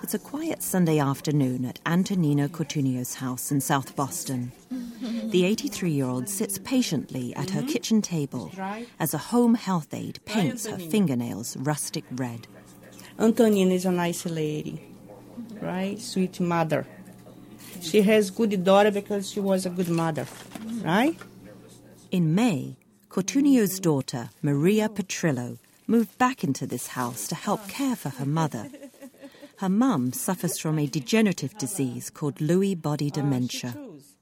It's a quiet Sunday afternoon at Antonina Cortunio's house in South Boston. The 83-year-old sits patiently at her kitchen table as a home health aide paints her fingernails rustic red. Antonina is a nice lady, right? Sweet mother. She has good daughter because she was a good mother, right? In May, Cortunio's daughter, Maria Petrillo, moved back into this house to help care for her mother. Her mum suffers from a degenerative disease called Lewy body dementia.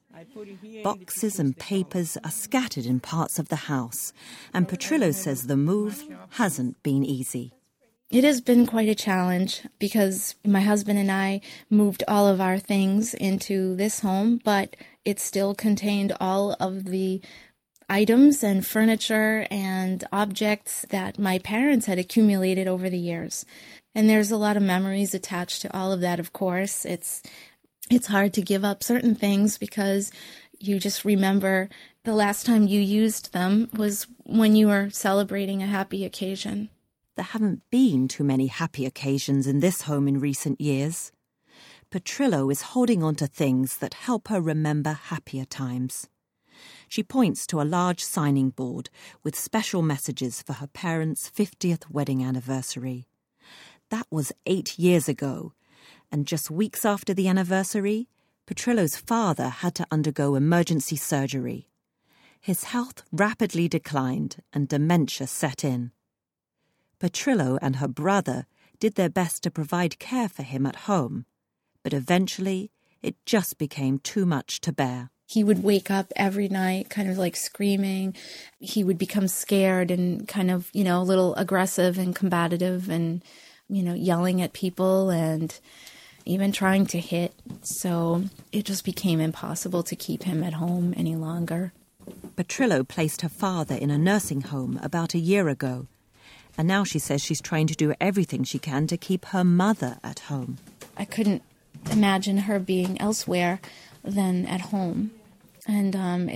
Boxes and papers are scattered in parts of the house, and Petrillo says the move hasn't been easy. It has been quite a challenge because my husband and I moved all of our things into this home, but it still contained all of the items and furniture and objects that my parents had accumulated over the years. And there's a lot of memories attached to all of that, of course. It's hard to give up certain things because you just remember the last time you used them was when you were celebrating a happy occasion. There haven't been too many happy occasions in this home in recent years. Petrillo is holding on to things that help her remember happier times. She points to a large signing board with special messages for her parents' 50th wedding anniversary. That was 8 years ago, and just weeks after the anniversary, Petrillo's father had to undergo emergency surgery. His health rapidly declined and dementia set in. Petrillo and her brother did their best to provide care for him at home, but eventually it just became too much to bear. He would wake up every night kind of like screaming. He would become scared and kind of, a little aggressive and combative and, yelling at people and even trying to hit. So it just became impossible to keep him at home any longer. Petrillo placed her father in a nursing home about a year ago, and now she says she's trying to do everything she can to keep her mother at home. I couldn't imagine her being elsewhere than at home. And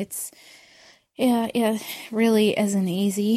it really isn't easy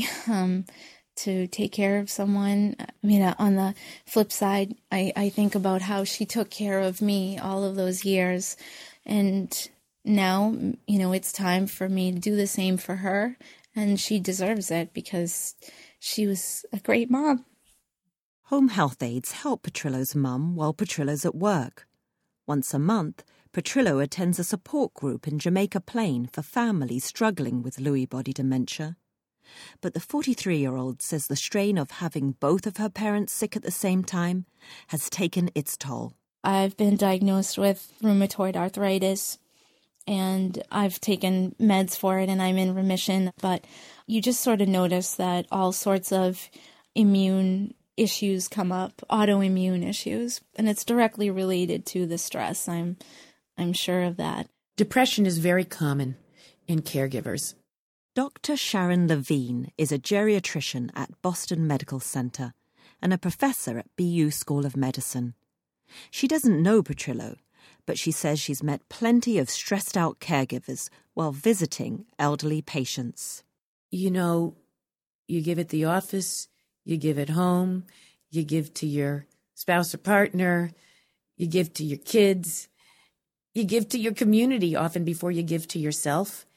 to take care of someone. On the flip side, I think about how she took care of me all of those years. And now, it's time for me to do the same for her. And she deserves it because she was a great mom. Home health aides help Petrillo's mum while Petrillo's at work. Once a month, Petrillo attends a support group in Jamaica Plain for families struggling with Lewy body dementia. But the 43-year-old says the strain of having both of her parents sick at the same time has taken its toll. I've been diagnosed with rheumatoid arthritis, and I've taken meds for it, and I'm in remission. But you just sort of notice that all sorts of immune issues come up, autoimmune issues, and it's directly related to the stress. I'm sure of that. Depression is very common in caregivers. Dr. Sharon Levine is a geriatrician at Boston Medical Center and a professor at BU School of Medicine. She doesn't know Petrillo, but she says she's met plenty of stressed-out caregivers while visiting elderly patients. You give at the office, you give at home, you give to your spouse or partner, you give to your kids, you give to your community often before you give to yourself.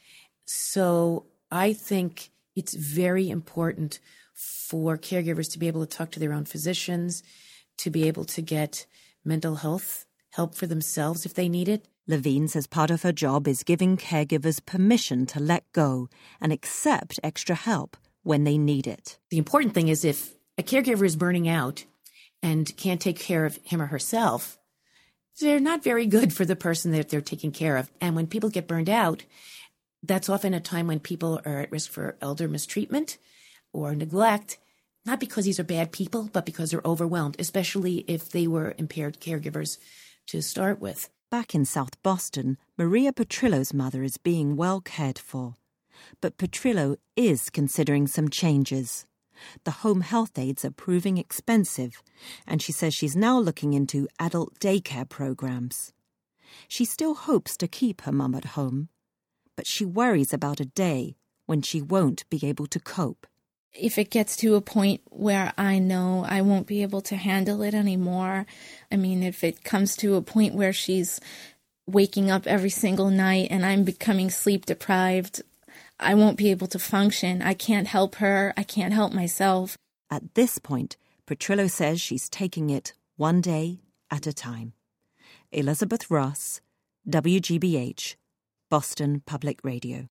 So I think it's very important for caregivers to be able to talk to their own physicians, to be able to get mental health help for themselves if they need it. Levine says part of her job is giving caregivers permission to let go and accept extra help when they need it. The important thing is if a caregiver is burning out and can't take care of him or herself, they're not very good for the person that they're taking care of. And when people get burned out, that's often a time when people are at risk for elder mistreatment or neglect, not because these are bad people, but because they're overwhelmed, especially if they were impaired caregivers to start with. Back in South Boston, Maria Petrillo's mother is being well cared for. But Petrillo is considering some changes. The home health aides are proving expensive, and she says she's now looking into adult daycare programs. She still hopes to keep her mum at home, but she worries about a day when she won't be able to cope. if it gets to a point where I know I won't be able to handle it anymore, I mean, if it comes to a point where she's waking up every single night and I'm becoming sleep deprived, I won't be able to function. I can't help her. I can't help myself. At this point, Petrillo says she's taking it one day at a time. Elizabeth Ross, WGBH, Boston Public Radio.